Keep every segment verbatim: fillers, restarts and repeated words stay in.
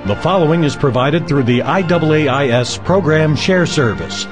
The following is provided through the I A A I S Program Share Service.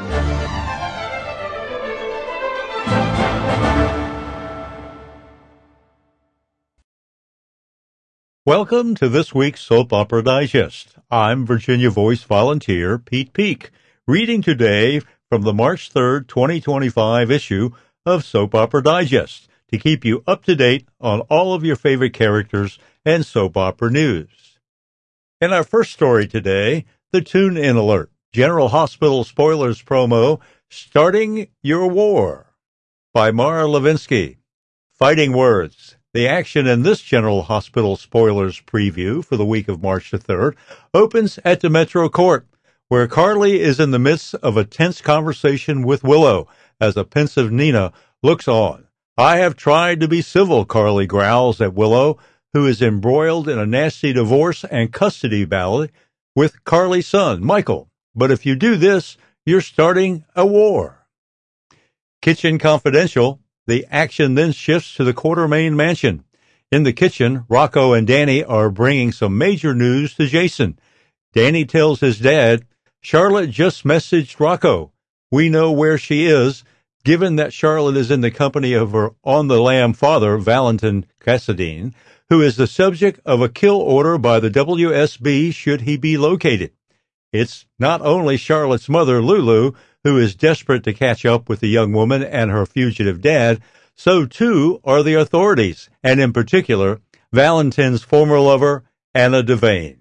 Welcome to this week's Soap Opera Digest. I'm Virginia Voice volunteer Pete Peak, reading today from the March third, twenty twenty-five issue of Soap Opera Digest to keep you up to date on all of your favorite characters and soap opera news. In our first story today, the tune-in alert, General Hospital spoilers promo, Starting Your War, by Mara Levinsky. Fighting words. The action in this General Hospital spoilers preview for the week of March the third opens at the Metro Court, where Carly is in the midst of a tense conversation with Willow as a pensive Nina looks on. I have tried to be civil, Carly growls at Willow, who is embroiled in a nasty divorce and custody battle with Carly's son, Michael. But if you do this, you're starting a war. Kitchen Confidential. The action then shifts to the Quartermaine mansion. In the kitchen, Rocco and Danny are bringing some major news to Jason. Danny tells his dad, Charlotte just messaged Rocco. We know where she is, given that Charlotte is in the company of her on-the-lam father, Valentin Cassadine, who is the subject of a kill order by the W S B should he be located. It's not only Charlotte's mother, Lulu, who is desperate to catch up with the young woman and her fugitive dad, so too are the authorities, and in particular, Valentin's former lover, Anna Devane.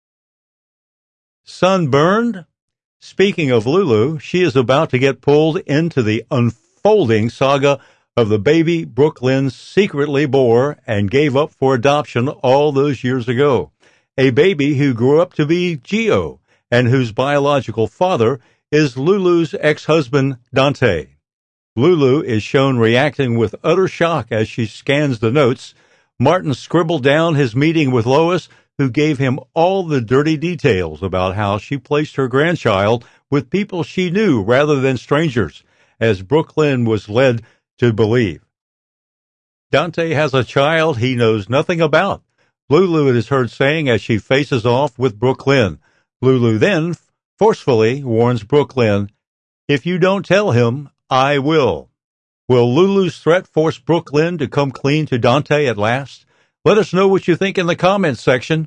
Sunburned? Speaking of Lulu, she is about to get pulled into the unfolding saga of the baby Brooke Lynn secretly bore and gave up for adoption all those years ago. A baby who grew up to be Gio, and whose biological father is Lulu's ex-husband, Dante. Lulu is shown reacting with utter shock as she scans the notes. Martin scribbled down his meeting with Lois, who gave him all the dirty details about how she placed her grandchild with people she knew rather than strangers, as Brooke Lynn was led to believe. Dante has a child he knows nothing about, Lulu is heard saying as she faces off with Brooke Lynn. Lulu then forcefully warns Brooke Lynn, if you don't tell him, I will. Will Lulu's threat force Brooke Lynn to come clean to Dante at last? Let us know what you think in the comments section.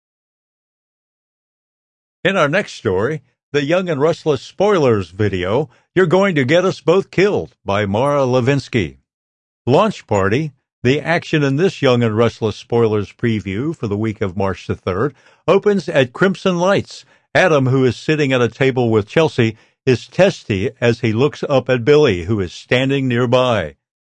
In our next story, the Young and Restless spoilers video, You're Going to Get Us Both Killed, by Mara Levinsky. Launch Party. The action in this Young and Restless spoilers preview for the week of March the third opens at Crimson Lights. Adam, who is sitting at a table with Chelsea, is testy as he looks up at Billy, who is standing nearby.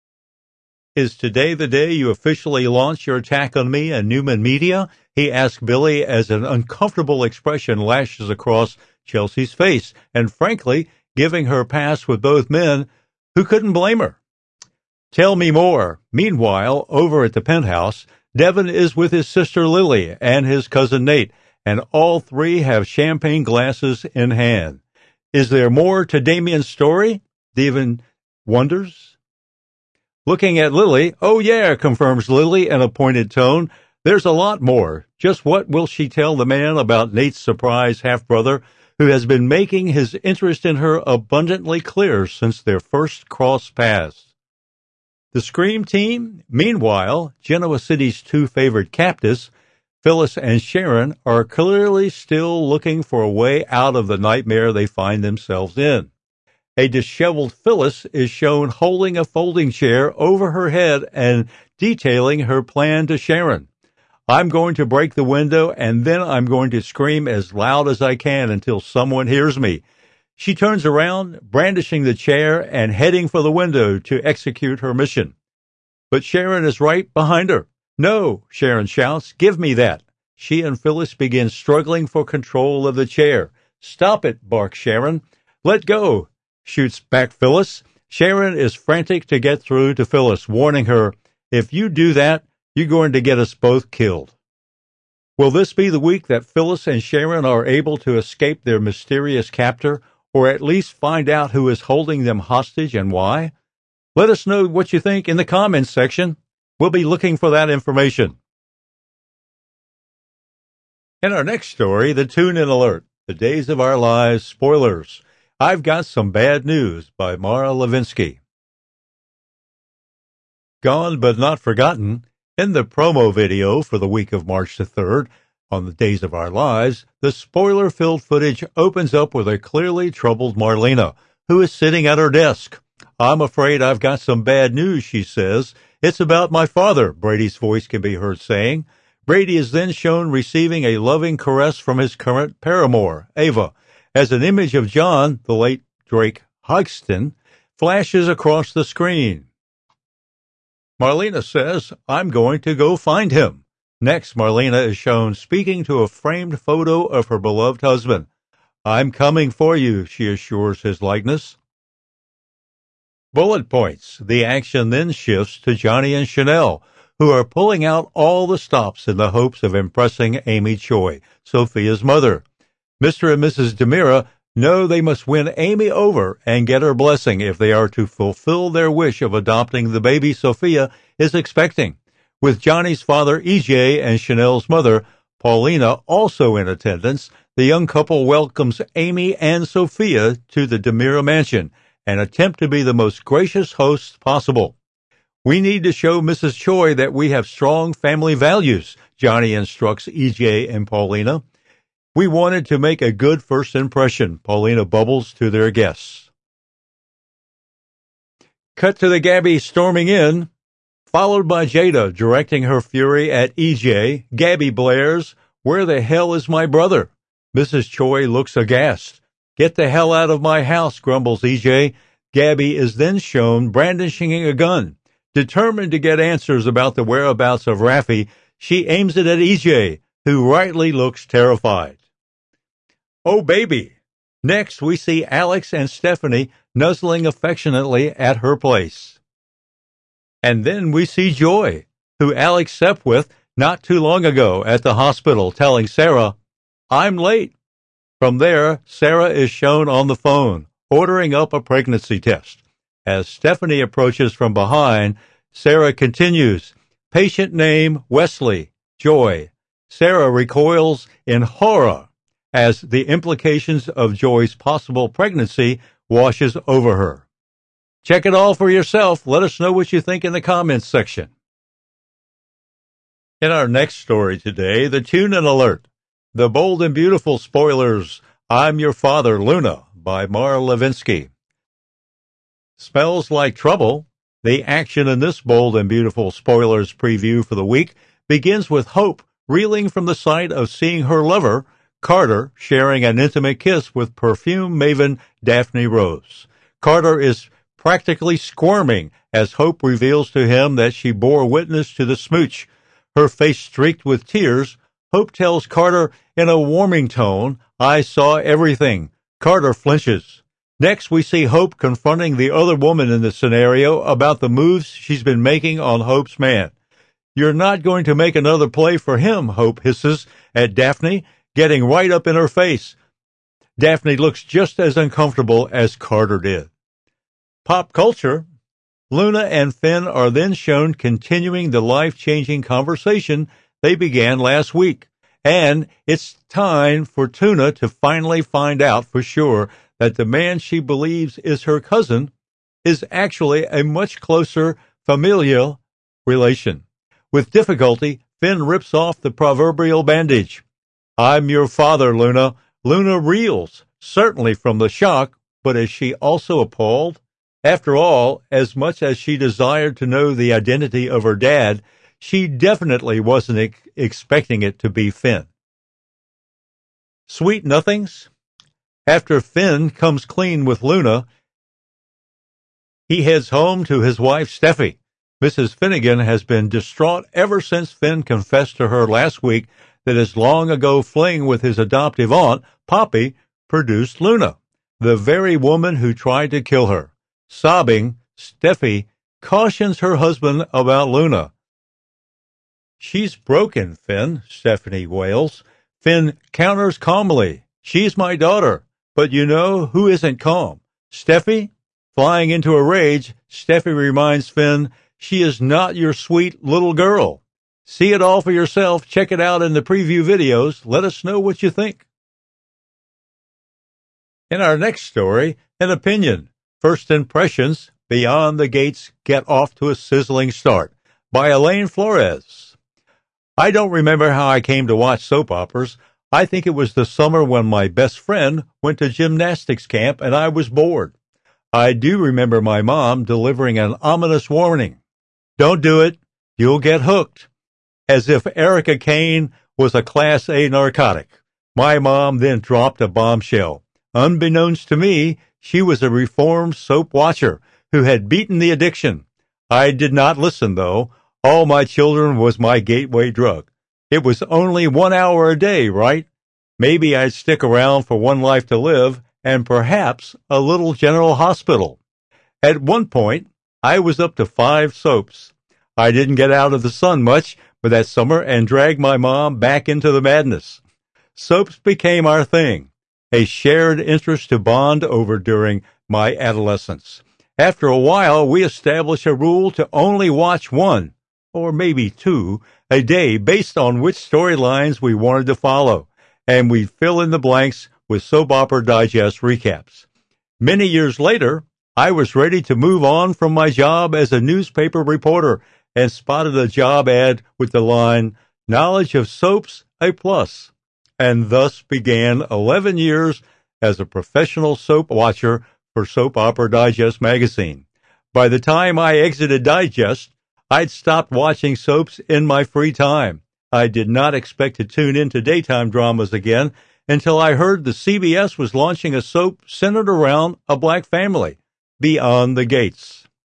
Is today the day you officially launch your attack on me and Newman Media? He asks Billy as an uncomfortable expression lashes across Chelsea's face, and frankly, giving her pass with both men who couldn't blame her. Tell me more. Meanwhile, over at the penthouse, Devin is with his sister Lily and his cousin Nate, and all three have champagne glasses in hand. Is there more to Damien's story? Devin wonders. Looking at Lily, oh yeah, confirms Lily in a pointed tone. There's a lot more. Just what will she tell the man about Nate's surprise half-brother, who has been making his interest in her abundantly clear since their first cross paths? The Scream team, meanwhile, Genoa City's two favorite captives, Phyllis and Sharon, are clearly still looking for a way out of the nightmare they find themselves in. A disheveled Phyllis is shown holding a folding chair over her head and detailing her plan to Sharon. I'm going to break the window, and then I'm going to scream as loud as I can until someone hears me. She turns around, brandishing the chair and heading for the window to execute her mission. But Sharon is right behind her. No, Sharon shouts, give me that. She and Phyllis begin struggling for control of the chair. Stop it, barks Sharon. Let go, shoots back Phyllis. Sharon is frantic to get through to Phyllis, warning her, if you do that, you're going to get us both killed. Will this be the week that Phyllis and Sharon are able to escape their mysterious captor, or at least find out who is holding them hostage and why? Let us know what you think in the comments section. We'll be looking for that information. In our next story, the tune-in alert, The Days of Our Lives spoilers. I've Got Some Bad News by Mara Levinsky. Gone but not forgotten, in the promo video for the week of March the third, on The Days of Our Lives, the spoiler-filled footage opens up with a clearly troubled Marlena, who is sitting at her desk. I'm afraid I've got some bad news, she says. It's about my father, Brady's voice can be heard saying. Brady is then shown receiving a loving caress from his current paramour, Ava, as an image of John, the late Drake Hodgson, flashes across the screen. Marlena says, I'm going to go find him. Next, Marlena is shown speaking to a framed photo of her beloved husband. I'm coming for you, she assures his likeness. Bullet points. The action then shifts to Johnny and Chanel, who are pulling out all the stops in the hopes of impressing Amy Choi, Sophia's mother. Mister and Missus DeMira know they must win Amy over and get her blessing if they are to fulfill their wish of adopting the baby Sophia is expecting. With Johnny's father E J and Chanel's mother, Paulina, also in attendance, the young couple welcomes Amy and Sophia to the DeMira mansion and attempt to be the most gracious hosts possible. We need to show Missus Choi that we have strong family values, Johnny instructs E J and Paulina. We wanted to make a good first impression, Paulina bubbles to their guests. Cut to the Gabby storming in, followed by Jada directing her fury at E J. Gabby blares, "Where the hell is my brother?" Missus Choi looks aghast. "Get the hell out of my house," grumbles E J. Gabby is then shown brandishing a gun. Determined to get answers about the whereabouts of Raffi, she aims it at E J, who rightly looks terrified. Oh, baby! Next, we see Alex and Stephanie nuzzling affectionately at her place. And then we see Joy, who Alex slept with not too long ago at the hospital, telling Sarah, "I'm late." From there, Sarah is shown on the phone, ordering up a pregnancy test. As Stephanie approaches from behind, Sarah continues, "Patient name Wesley, Joy." Sarah recoils in horror as the implications of Joy's possible pregnancy washes over her. Check it all for yourself. Let us know what you think in the comments section. In our next story today, the tune-in alert, The Bold and Beautiful spoilers, I'm Your Father, Luna, by Mara Levinsky. Smells Like Trouble. The action in this bold and beautiful spoilers preview for the week begins with Hope reeling from the sight of seeing her lover, Carter, sharing an intimate kiss with perfume maven Daphne Rose. Carter is practically squirming as Hope reveals to him that she bore witness to the smooch. Her face streaked with tears, Hope tells Carter in a warming tone, "I saw everything." Carter flinches. Next, we see Hope confronting the other woman in the scenario about the moves she's been making on Hope's man. "You're not going to make another play for him," Hope hisses at Daphne, getting right up in her face. Daphne looks just as uncomfortable as Carter did. Pop culture. Luna and Finn are then shown continuing the life-changing conversation they began last week. And it's time for Tuna to finally find out for sure that the man she believes is her cousin is actually a much closer familial relation. With difficulty, Finn rips off the proverbial bandage. "I'm your father, Luna." Luna reels, certainly from the shock, but is she also appalled? After all, as much as she desired to know the identity of her dad, she definitely wasn't ex- expecting it to be Finn. Sweet nothings. After Finn comes clean with Luna, he heads home to his wife, Steffi. Missus Finnegan has been distraught ever since Finn confessed to her last week that his long-ago fling with his adoptive aunt, Poppy, produced Luna, the very woman who tried to kill her. Sobbing, Steffi cautions her husband about Luna. "She's broken, Finn," Stephanie wails. Finn counters calmly, "She's my daughter. But you know who isn't calm? Steffi?" Flying into a rage, Steffi reminds Finn, "She is not your sweet little girl." See it all for yourself. Check it out in the preview videos. Let us know what you think. In our next story, an opinion. First impressions, Beyond the Gates Get Off to a Sizzling Start by Elaine Flores. I don't remember how I came to watch soap operas. I think it was the summer when my best friend went to gymnastics camp and I was bored. I do remember my mom delivering an ominous warning. Don't do it. You'll get hooked. As if Erica Kane was a Class A narcotic. My mom then dropped a bombshell. Unbeknownst to me, she was a reformed soap watcher who had beaten the addiction. I did not listen, though. All my children was my gateway drug. It was only one hour a day, right? Maybe I'd stick around for One Life to Live and perhaps a little General Hospital. At one point, I was up to five soaps. I didn't get out of the sun much but that summer and dragged my mom back into the madness. Soaps became our thing, a shared interest to bond over during my adolescence. After a while, we established a rule to only watch one, or maybe two, a day based on which storylines we wanted to follow, and we'd fill in the blanks with Soap Opera Digest recaps. Many years later, I was ready to move on from my job as a newspaper reporter and spotted a job ad with the line, Knowledge of Soaps, a plus, and thus began eleven years as a professional soap watcher for Soap Opera Digest magazine. By the time I exited Digest, I'd stopped watching soaps in my free time. I did not expect to tune into daytime dramas again until I heard the C B S was launching a soap centered around a black family, Beyond the Gates.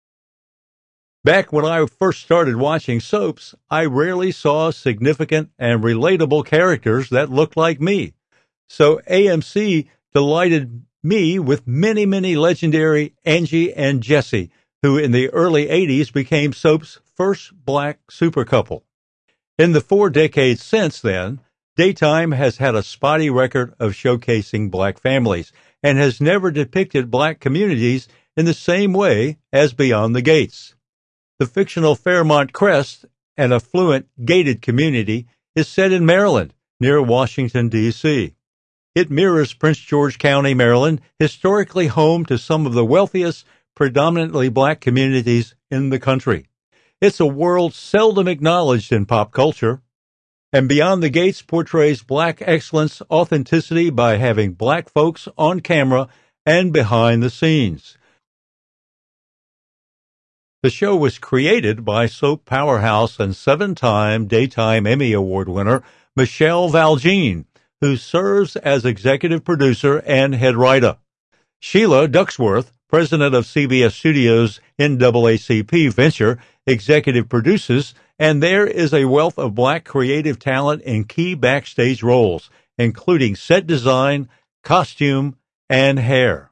Back when I first started watching soaps, I rarely saw significant and relatable characters that looked like me. So A M C delighted me with many, many legendary Angie and Jesse, who in the early eighties became soap's first black super couple. In the four decades since then, daytime has had a spotty record of showcasing black families and has never depicted black communities in the same way as Beyond the Gates. The fictional Fairmont Crest, an affluent gated community, is set in Maryland, near Washington, D C It mirrors Prince George County, Maryland, historically home to some of the wealthiest, predominantly black communities in the country. It's a world seldom acknowledged in pop culture. And Beyond the Gates portrays black excellence authenticity by having black folks on camera and behind the scenes. The show was created by soap powerhouse and seven-time Daytime Emmy Award winner Michelle Valjean, who serves as executive producer and head writer. Sheila Ducksworth, president of C B S Studios' N double A C P venture, executive produces, and there is a wealth of black creative talent in key backstage roles, including set design, costume, and hair.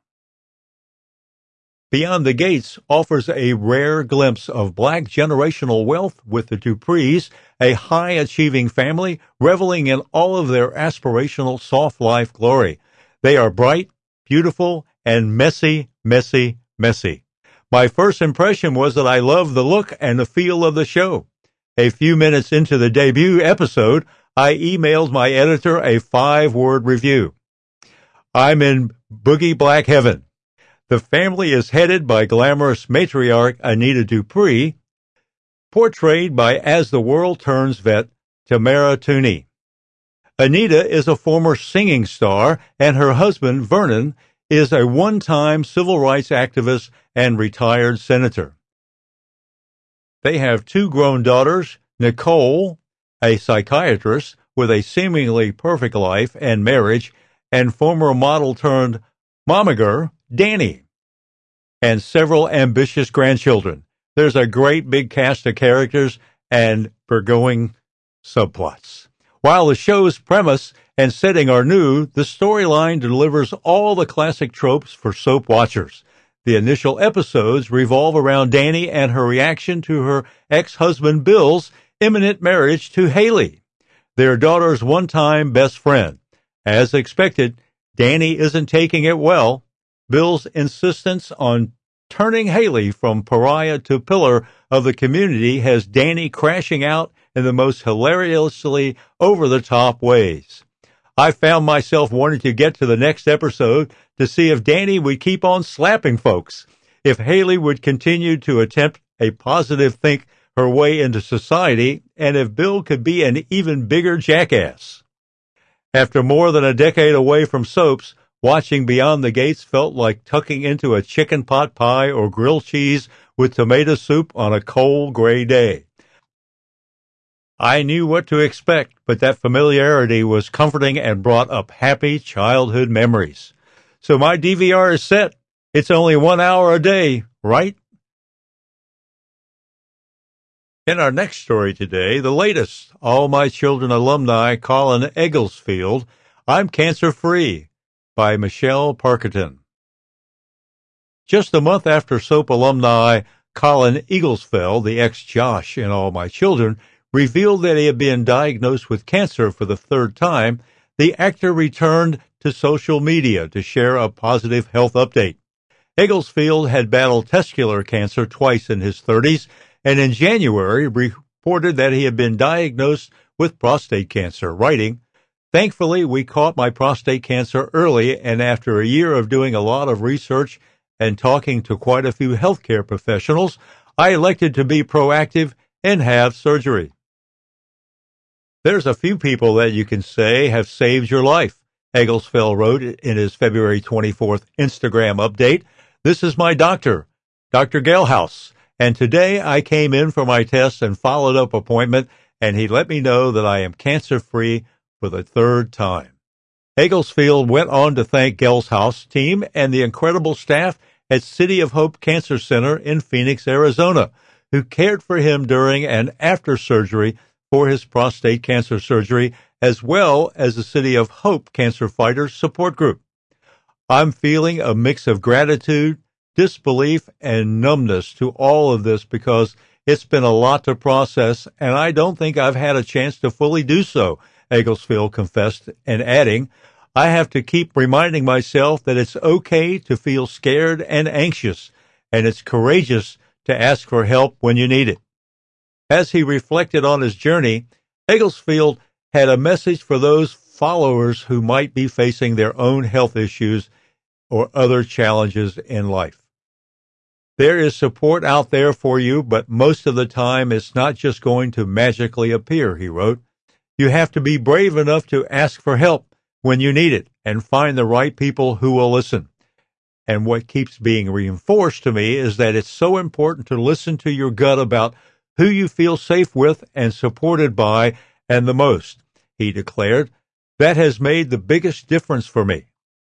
Beyond the Gates offers a rare glimpse of black generational wealth with the Duprees, a high-achieving family reveling in all of their aspirational soft life glory. They are bright, beautiful, and messy, messy, messy. My first impression was that I loved the look and the feel of the show. A few minutes into the debut episode, I emailed my editor a five-word review. I'm in boogie black heaven. The family is headed by glamorous matriarch Anita Dupree, portrayed by As the World Turns vet Tamara Tunie. Anita is a former singing star, and her husband, Vernon, is a one-time civil rights activist and retired senator. They have two grown daughters, Nicole, a psychiatrist with a seemingly perfect life and marriage, and former model turned momager, Danny, and several ambitious grandchildren. There's a great big cast of characters and burgeoning subplots. While the show's premise and setting are new, the storyline delivers all the classic tropes for soap watchers. The initial episodes revolve around Danny and her reaction to her ex-husband Bill's imminent marriage to Haley, their daughter's one-time best friend. As expected, Danny isn't taking it well. Bill's insistence on turning Haley from pariah to pillar of the community has Danny crashing out in the most hilariously over-the-top ways. I found myself wanting to get to the next episode to see if Danny would keep on slapping folks, if Haley would continue to attempt a positive think her way into society, and if Bill could be an even bigger jackass. After more than a decade away from soaps, watching Beyond the Gates felt like tucking into a chicken pot pie or grilled cheese with tomato soup on a cold gray day. I knew what to expect, but that familiarity was comforting and brought up happy childhood memories. So my D V R is set. It's only one hour a day, right? In our next story today, the latest All My Children alumni Colin Egglesfield, I'm Cancer-Free, by Michelle Parkerton. Just a month after soap alumni Colin Egglesfield, the ex-Josh in All My Children, revealed that he had been diagnosed with cancer for the third time, the actor returned to social media to share a positive health update. Egglesfield had battled testicular cancer twice in his thirties, and in January reported that he had been diagnosed with prostate cancer, writing, "Thankfully, we caught my prostate cancer early, and after a year of doing a lot of research and talking to quite a few healthcare professionals, I elected to be proactive and have surgery." There's a few people that you can say have saved your life, Egglesfield wrote in his February twenty-fourth Instagram update. "This is my doctor, Doctor Galehouse, and today I came in for my test and follow-up appointment, and he let me know that I am cancer-free for the third time." Egglesfield went on to thank Galehouse team and the incredible staff at City of Hope Cancer Center in Phoenix, Arizona, who cared for him during and after surgery for his prostate cancer surgery, as well as the City of Hope Cancer Fighters Support Group. "I'm feeling a mix of gratitude, disbelief, and numbness to all of this because it's been a lot to process, and I don't think I've had a chance to fully do so," Egglesfield confessed, and adding, "I have to keep reminding myself that it's okay to feel scared and anxious, and it's courageous to ask for help when you need it." As he reflected on his journey, Egglesfield had a message for those followers who might be facing their own health issues or other challenges in life. "There is support out there for you, but most of the time it's not just going to magically appear," he wrote. "You have to be brave enough to ask for help when you need it and find the right people who will listen. And what keeps being reinforced to me is that it's so important to listen to your gut about who you feel safe with and supported by, and the most," he declared. "That has made the biggest difference for me."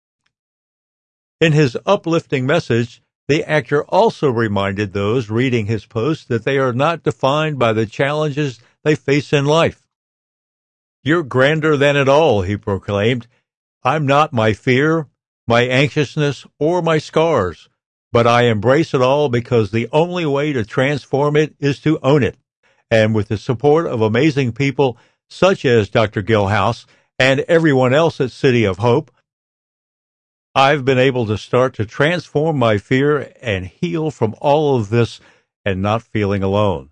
In his uplifting message, the actor also reminded those reading his post that they are not defined by the challenges they face in life. "You're grander than it all," he proclaimed. "I'm not my fear, my anxiousness, or my scars, but I embrace it all because the only way to transform it is to own it. And with the support of amazing people such as Doctor Galehouse and everyone else at City of Hope, I've been able to start to transform my fear and heal from all of this and not feeling alone."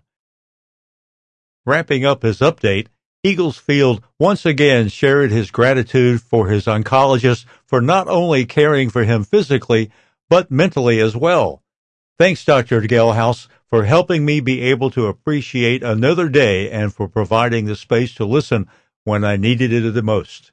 Wrapping up his update, Egglesfield once again shared his gratitude for his oncologist for not only caring for him physically, but mentally as well. "Thanks, Doctor Galehouse, for helping me be able to appreciate another day and for providing the space to listen when I needed it the most."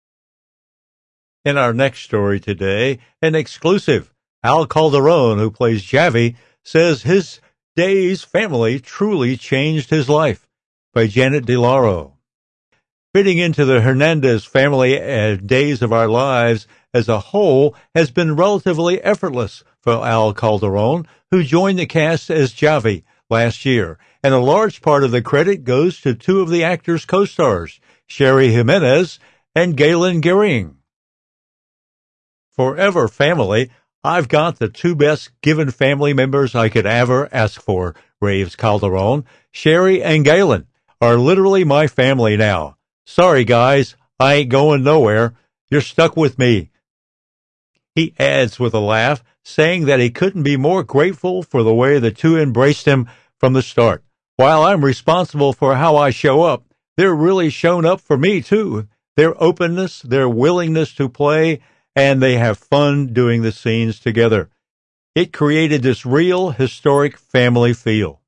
In our next story today, an exclusive, Al Calderon, who plays Javi, says his day's family truly changed his life, by Janet DeLauro. Fitting into the Hernandez family uh, days of our lives as a whole has been relatively effortless for Al Calderon, who joined the cast as Javi last year, and a large part of the credit goes to two of the actor's co-stars, Sherry Jimenez and Galen Gering. "Forever family, I've got the two best given family members I could ever ask for," raves Calderon. "Sherry and Galen are literally my family now. Sorry, guys, I ain't going nowhere. You're stuck with me." He adds with a laugh, saying that he couldn't be more grateful for the way the two embraced him from the start. While I'm responsible for how I show up, they're really shown up for me, too. Their openness, their willingness to play, and they have fun doing the scenes together. It created this real, historic family feel.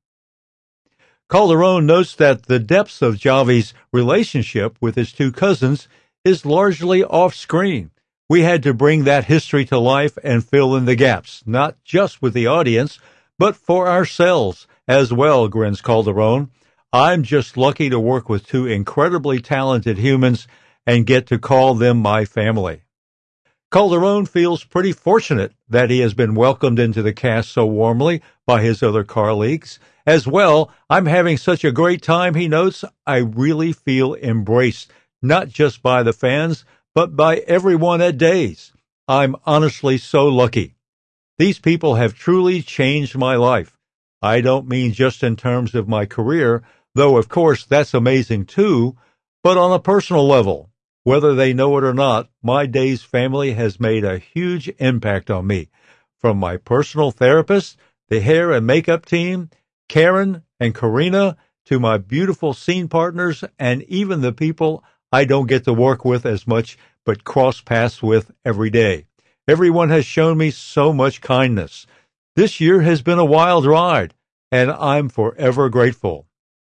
Calderone notes that the depths of Javi's relationship with his two cousins is largely off-screen. We had to bring that history to life and fill in the gaps, not just with the audience, but for ourselves as well, grins Calderone. I'm just lucky to work with two incredibly talented humans and get to call them my family. Calderone feels pretty fortunate that he has been welcomed into the cast so warmly by his other colleagues. As well, I'm having such a great time, he notes. I really feel embraced, not just by the fans, but by everyone at Days. I'm honestly so lucky. These people have truly changed my life. I don't mean just in terms of my career, though of course that's amazing too, but on a personal level. Whether they know it or not, my Days family has made a huge impact on me. From my personal therapist, the hair and makeup team, Karen and Karina, to my beautiful scene partners, and even the people I don't get to work with as much, but cross paths with every day. Everyone has shown me so much kindness. This year has been a wild ride, and I'm forever grateful.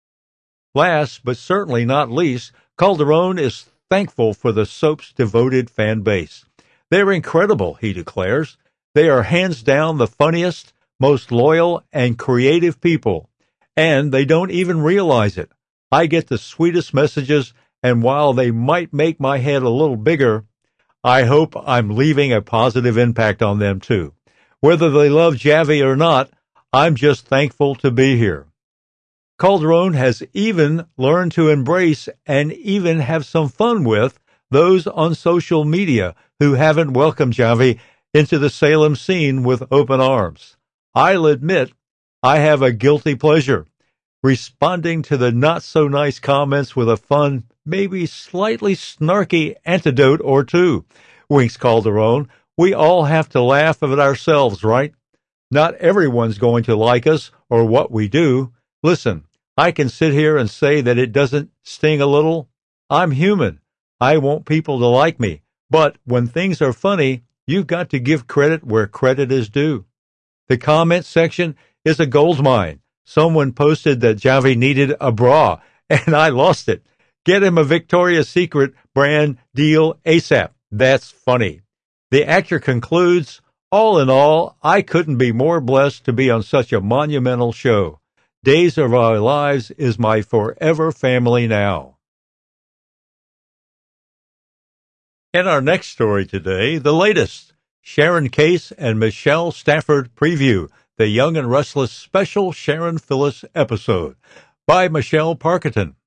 Last, but certainly not least, Calderone is thankful for the soap's devoted fan base. They're incredible, he declares. They are hands down the funniest, most loyal, and creative people, and they don't even realize it. I get the sweetest messages, and while they might make my head a little bigger, I hope I'm leaving a positive impact on them too. Whether they love Javi or not, I'm just thankful to be here. Calderone has even learned to embrace and even have some fun with those on social media who haven't welcomed Javi into the Salem scene with open arms. I'll admit I have a guilty pleasure, responding to the not-so-nice comments with a fun, maybe slightly snarky antidote or two, winks Calderone. We all have to laugh at ourselves, right? Not everyone's going to like us or what we do. Listen, I can sit here and say that it doesn't sting a little. I'm human. I want people to like me. But when things are funny, you've got to give credit where credit is due. The comment section is a goldmine. Someone posted that Javi needed a bra, and I lost it. Get him a Victoria's Secret brand deal ASAP. That's funny. The actor concludes, all in all, I couldn't be more blessed to be on such a monumental show. Days of Our Lives is my forever family now. In our next story today, the latest, Sharon Case and Michelle Stafford preview, the Young and Restless special Sharon Phyllis episode, by Michelle Parkerton.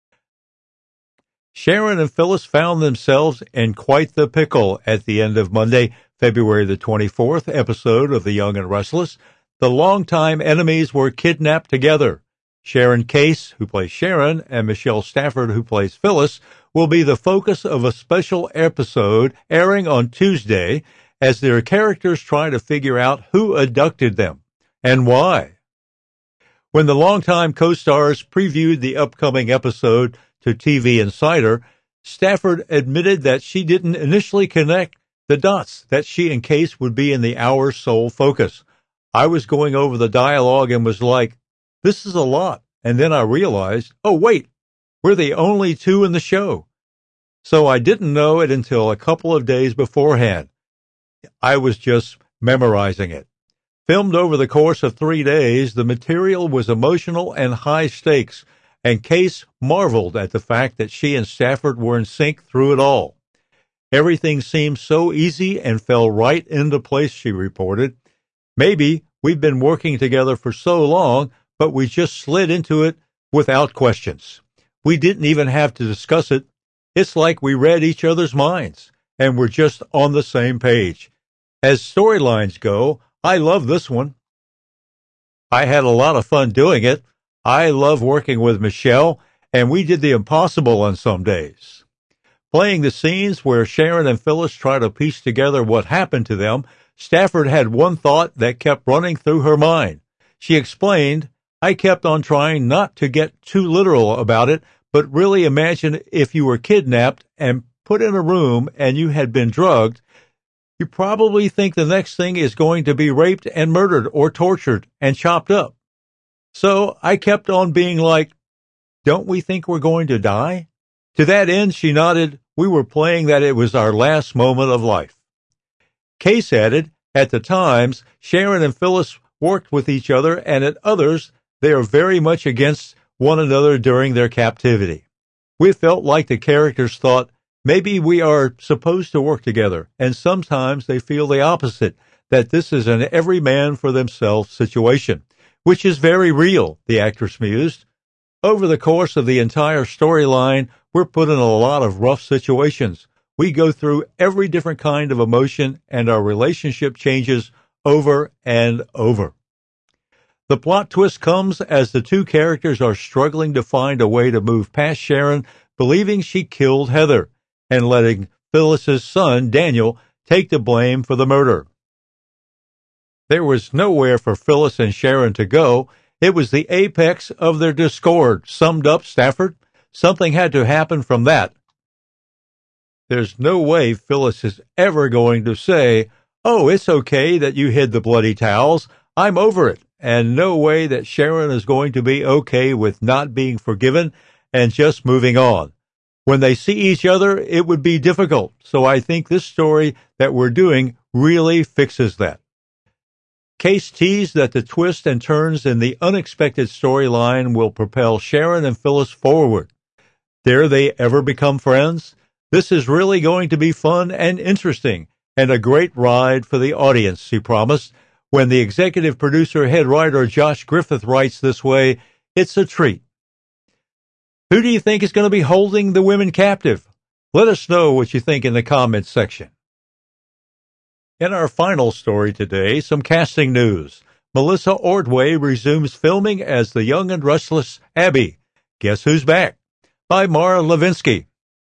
Sharon and Phyllis found themselves in quite the pickle at the end of Monday, February the twenty-fourth episode of The Young and Restless. The longtime enemies were kidnapped together. Sharon Case, who plays Sharon, and Michelle Stafford, who plays Phyllis, will be the focus of a special episode airing on Tuesday as their characters try to figure out who abducted them and why. When the longtime co-stars previewed the upcoming episode to T V Insider, Stafford admitted that she didn't initially connect the dots that she and Case would be in the hour's sole focus. I was going over the dialogue and was like, this is a lot. And then I realized, oh, wait, we're the only two in the show. So I didn't know it until a couple of days beforehand. I was just memorizing it. Filmed over the course of three days, the material was emotional and high stakes, and Case marveled at the fact that she and Stafford were in sync through it all. Everything seemed so easy and fell right into place, she reported. Maybe we've been working together for so long, but we just slid into it without questions. We didn't even have to discuss it. It's like we read each other's minds, and we're just on the same page. As storylines go, I love this one. I had a lot of fun doing it. I love working with Michelle, and we did the impossible on some days. Playing the scenes where Sharon and Phyllis try to piece together what happened to them, Stafford had one thought that kept running through her mind. She explained, I kept on trying not to get too literal about it, but really imagine if you were kidnapped and put in a room and you had been drugged. You probably think the next thing is going to be raped and murdered or tortured and chopped up. So I kept on being like, don't we think we're going to die? To that end, she nodded, we were playing that it was our last moment of life. Case added, at the times, Sharon and Phyllis worked with each other, and at others, they are very much against one another during their captivity. We felt like the characters thought, maybe we are supposed to work together, and sometimes they feel the opposite, that this is an every man for themselves situation, which is very real, the actress mused. Over the course of the entire storyline, we're put in a lot of rough situations. We go through every different kind of emotion, and our relationship changes over and over. The plot twist comes as the two characters are struggling to find a way to move past Sharon, believing she killed Heather, and letting Phyllis's son, Daniel, take the blame for the murder. There was nowhere for Phyllis and Sharon to go. It was the apex of their discord, summed up Stafford. Something had to happen from that. There's no way Phyllis is ever going to say, oh, it's okay that you hid the bloody towels. I'm over it. And no way that Sharon is going to be okay with not being forgiven and just moving on. When they see each other, it would be difficult. So I think this story that we're doing really fixes that. Case teased that the twists and turns in the unexpected storyline will propel Sharon and Phyllis forward. Dare they ever become friends? This is really going to be fun and interesting, and a great ride for the audience, he promised. When the executive producer, head writer Josh Griffith writes this way, it's a treat. Who do you think is going to be holding the women captive? Let us know what you think in the comments section. In our final story today, some casting news. Melissa Ordway resumes filming as the young and restless Abby. Guess who's back? By Mara Levinsky.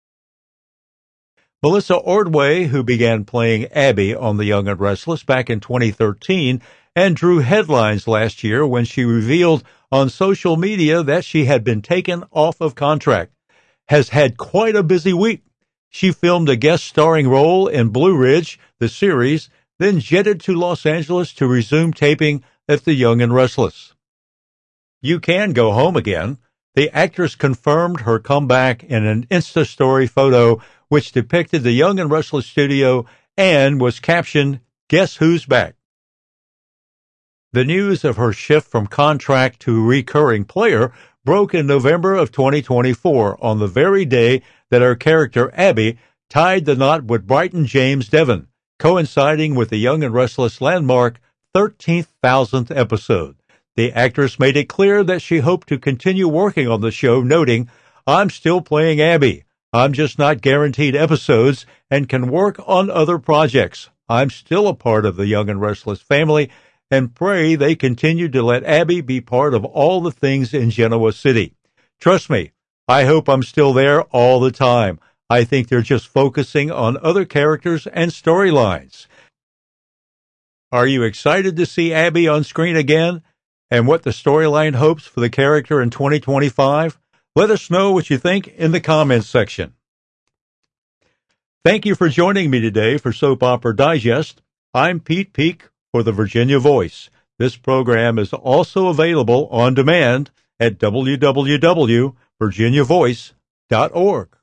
Melissa Ordway, who began playing Abby on The Young and Restless back in twenty thirteen and drew headlines last year when she revealed on social media that she had been taken off of contract, has had quite a busy week. She filmed a guest starring role in Blue Ridge, the series, then jetted to Los Angeles to resume taping at The Young and Restless. You can go home again. The actress confirmed her comeback in an Insta story photo which depicted the Young and Restless studio and was captioned, Guess Who's Back? The news of her shift from contract to recurring player broke in November of twenty twenty-four on the very day that her character, Abby, tied the knot with Bryton James Devon, coinciding with the Young and Restless landmark thirteenth thousandth episode. The actress made it clear that she hoped to continue working on the show, noting, I'm still playing Abby. I'm just not guaranteed episodes and can work on other projects. I'm still a part of the Young and Restless family and pray they continue to let Abby be part of all the things in Genoa City. Trust me, I hope I'm still there all the time. I think they're just focusing on other characters and storylines. Are you excited to see Abby on screen again? And what the storyline hopes for the character in twenty twenty-five? Let us know what you think in the comments section. Thank you for joining me today for Soap Opera Digest. I'm Pete Peak for the Virginia Voice. This program is also available on demand at w w w dot virginia voice dot org.